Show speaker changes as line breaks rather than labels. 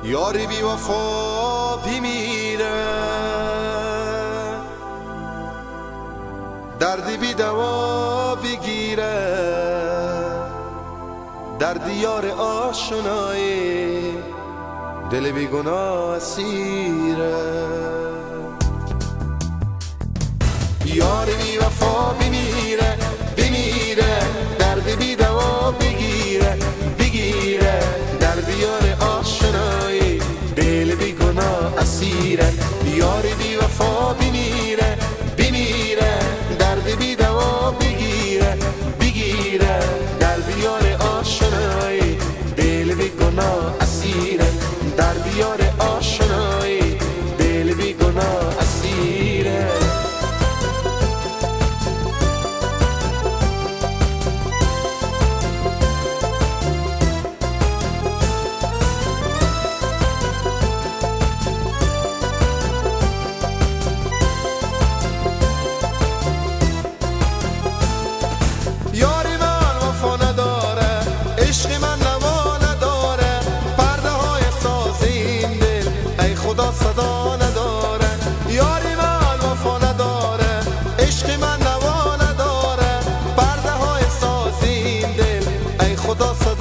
یاری بی وفا میمیره، دردی بی دوا بگیره، در دیار آشنایی دل بی گناه اسیره. یاری بی وفا بمیره بمیره، دردی بی دوا بگیره بگیره، در دیار آشنایی دل بی گناه اسیره. یاری بی وفا بمیره بمیره، دردی بی دوا بگیره بگیره، در دیار آشنایی دل بی گناه اسیره، در دیار آشنایی دل بی گناه اسیره. یاری من وفا نداره، عشق من نوا نداره، پرده های ساز این دل ای خدا صدا نداره. یاری من وفا نداره، عشق من نوا نداره، پرده های ساز این دل ای خدا صدا